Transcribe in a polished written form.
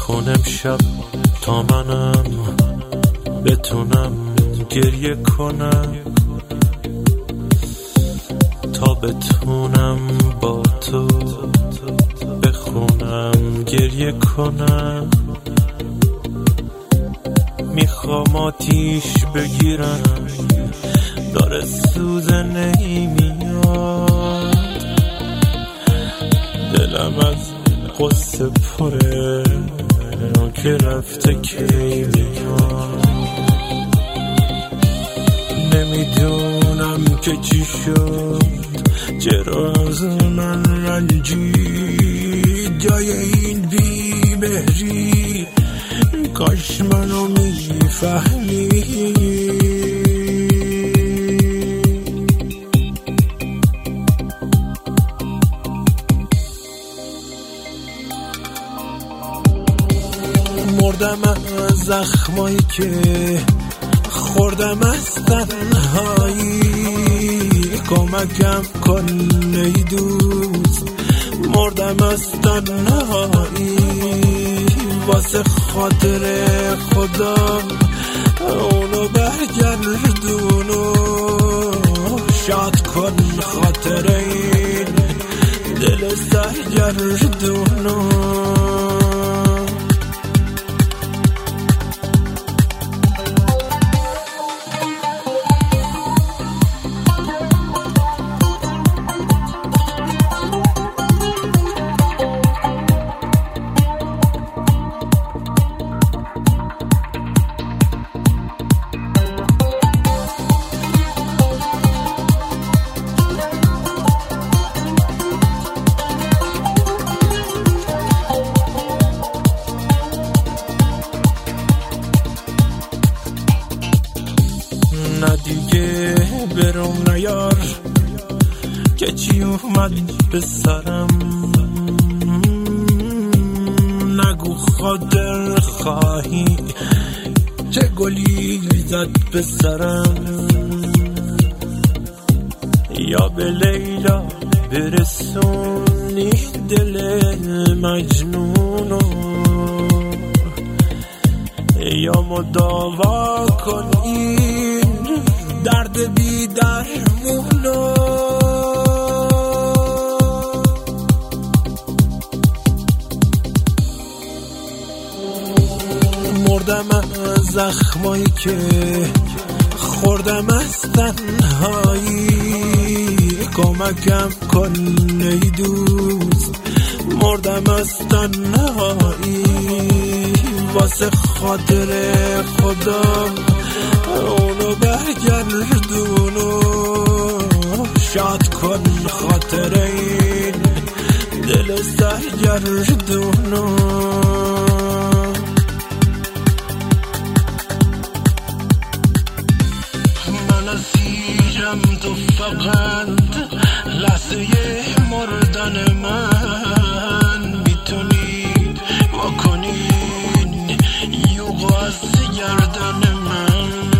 کن امشب تا منم بتونم گریه کنم، تا بتونم با تو بخونم گریه کنم. میخوام آتیش بگیرم، داره سوزه نمیاد، دلم از قصه پره که رفته کی میاد. نمیدونم که چی شد، چرا از من رنجی جای این بی‌مهری، کاش منو میفهمی. مردم از زخمایی که خوردم از تنهایی، کمکم کن ای دوست، مردم از تنهایی. واسه خاطر خدا اونو برگردونو، شاد کن خاطر این دل سرگردونو. نه دیگه برم نیار که چی اومد به سرم، نگو خاطر خواهی چه گلی زد به سرم. یا به لیلا برسونی دل مجنونو، یا مداوا کن این درد بی درمونو. مردم از زخمایی که خوردم از تنهایی، کمکم کن ای دوست، مردم از تنهایی. واسه خاطر خدا اونو برگردونو، شاد کن خاطر این دل سرگردونو. من اسیرم تو فقط لحظه مردن من، میتونی واکنین یوغو از گردن من.